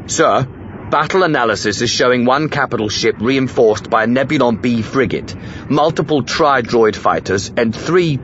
Sir, battle analysis is showing one capital ship reinforced by a Nebulon B frigate, multiple Tri-Droid fighters, and 4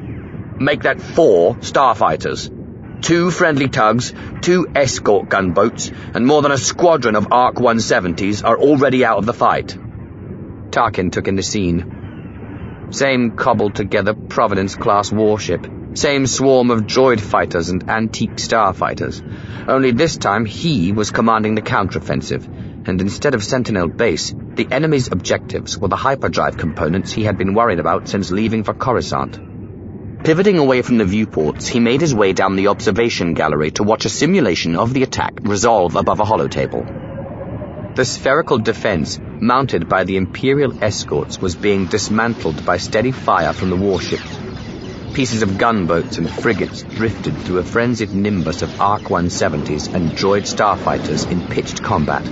starfighters. 2 friendly tugs, 2 escort gunboats, and more than a squadron of ARC-170s are already out of the fight. Tarkin took in the scene. Same cobbled-together Providence-class warship, same swarm of droid fighters and antique starfighters. Only this time he was commanding the counteroffensive, and instead of Sentinel Base, the enemy's objectives were the hyperdrive components he had been worried about since leaving for Coruscant. Pivoting away from the viewports, he made his way down the observation gallery to watch a simulation of the attack resolve above a holotable. The spherical defense, mounted by the Imperial escorts, was being dismantled by steady fire from the warships. Pieces of gunboats and frigates drifted through a frenzied nimbus of ARC-170s and droid starfighters in pitched combat.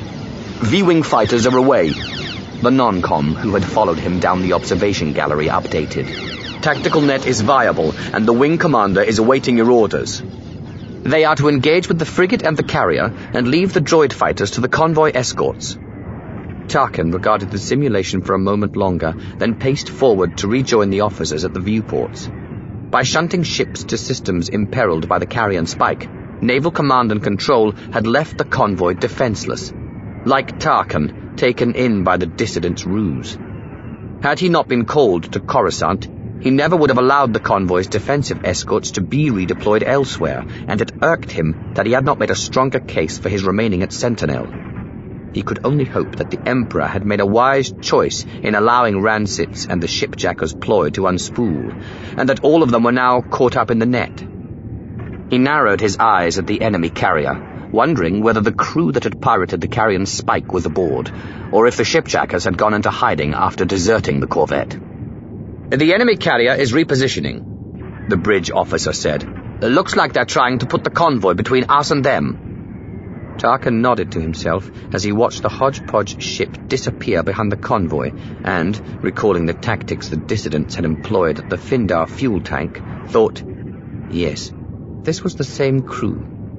V-wing fighters are away, the non-com who had followed him down the observation gallery updated. Tactical net is viable, and the wing commander is awaiting your orders. They are to engage with the frigate and the carrier, and leave the droid fighters to the convoy escorts. Tarkin regarded the simulation for a moment longer, then paced forward to rejoin the officers at the viewports. By shunting ships to systems imperiled by the Carrion Spike, Naval Command and Control had left the convoy defenseless, like Tarkin, taken in by the dissidents' ruse. Had he not been called to Coruscant, he never would have allowed the convoy's defensive escorts to be redeployed elsewhere, and it irked him that he had not made a stronger case for his remaining at Sentinel. He could only hope that the Emperor had made a wise choice in allowing Rancits and the shipjacker's ploy to unspool, and that all of them were now caught up in the net. He narrowed his eyes at the enemy carrier, wondering whether the crew that had pirated the Carrion Spike was aboard, or if the shipjackers had gone into hiding after deserting the corvette. "The enemy carrier is repositioning," the bridge officer said. "Looks like they're trying to put the convoy between us and them." Tarkin nodded to himself as he watched the hodgepodge ship disappear behind the convoy and, recalling the tactics the dissidents had employed at the Findar fuel tank, thought, yes, this was the same crew.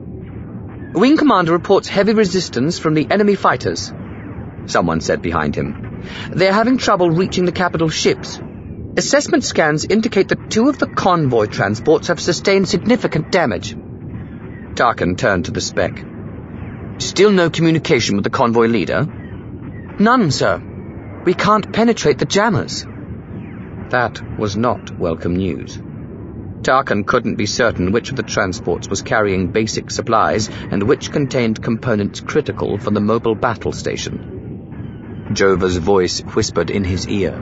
"Wing Commander reports heavy resistance from the enemy fighters," someone said behind him. "They're having trouble reaching the capital ships. Assessment scans indicate that 2 of the convoy transports have sustained significant damage." Tarkin turned to the spec. "Still no communication with the convoy leader?" "None, sir. We can't penetrate the jammers." That was not welcome news. Tarkin couldn't be certain which of the transports was carrying basic supplies and which contained components critical for the mobile battle station. Jova's voice whispered in his ear,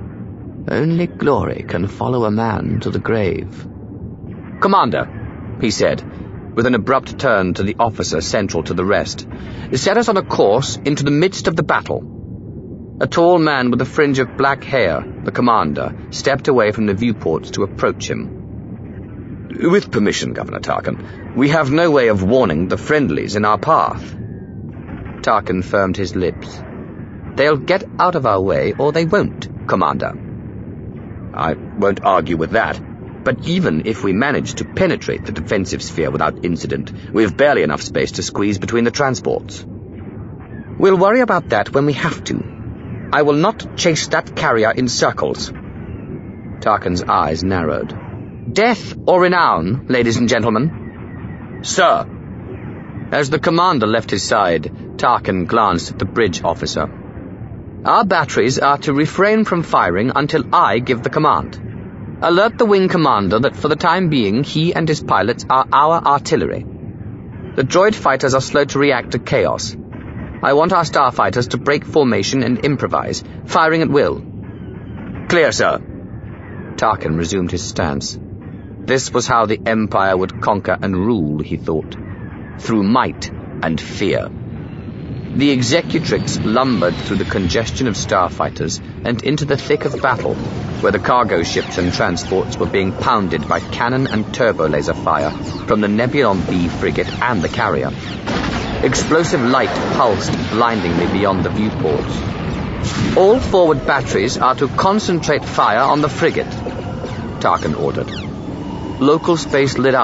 "Only glory can follow a man to the grave." "Commander," he said, with an abrupt turn to the officer central to the rest, "set us on a course into the midst of the battle." A tall man with a fringe of black hair, the commander, stepped away from the viewports to approach him. "With permission, Governor Tarkin, we have no way of warning the friendlies in our path." Tarkin firmed his lips. "They'll get out of our way or they won't, Commander." "I won't argue with that. But even if we manage to penetrate the defensive sphere without incident, we've barely enough space to squeeze between the transports." "We'll worry about that when we have to. I will not chase that carrier in circles." Tarkin's eyes narrowed. "Death or renown, ladies and gentlemen?" "Sir!" As the commander left his side, Tarkin glanced at the bridge officer. "Our batteries are to refrain from firing until I give the command. Alert the wing commander that for the time being he and his pilots are our artillery. The droid fighters are slow to react to chaos. I want our starfighters to break formation and improvise, firing at will." "Clear, sir." Tarkin resumed his stance. This was how the Empire would conquer and rule, he thought, through might and fear. The Executrix lumbered through the congestion of starfighters and into the thick of battle, where the cargo ships and transports were being pounded by cannon and turbo-laser fire from the Nebulon B frigate and the carrier. Explosive light pulsed blindingly beyond the viewports. "All forward batteries are to concentrate fire on the frigate," Tarkin ordered. Local space lit up,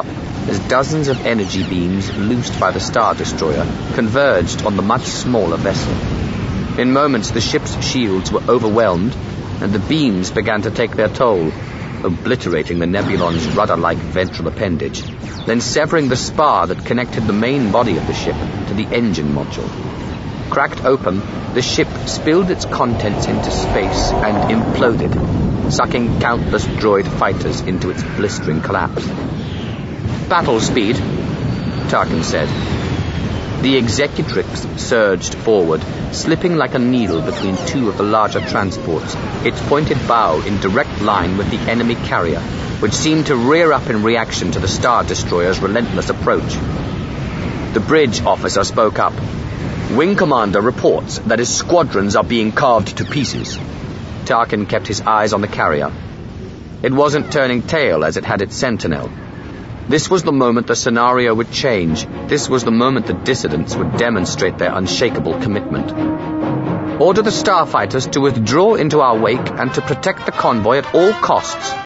as dozens of energy beams loosed by the Star Destroyer converged on the much smaller vessel. In moments, the ship's shields were overwhelmed, and the beams began to take their toll, obliterating the Nebulon's rudder-like ventral appendage, then severing the spar that connected the main body of the ship to the engine module. Cracked open, the ship spilled its contents into space and imploded, sucking countless droid fighters into its blistering collapse. "Battle speed," Tarkin said. The Executrix surged forward, slipping like a needle between two of the larger transports, its pointed bow in direct line with the enemy carrier, which seemed to rear up in reaction to the Star Destroyer's relentless approach. The bridge officer spoke up. "Wing Commander reports that his squadrons are being carved to pieces." Tarkin kept his eyes on the carrier. It wasn't turning tail as it had its sentinel. This was the moment the scenario would change. This was the moment the dissidents would demonstrate their unshakable commitment. "Order the starfighters to withdraw into our wake and to protect the convoy at all costs,"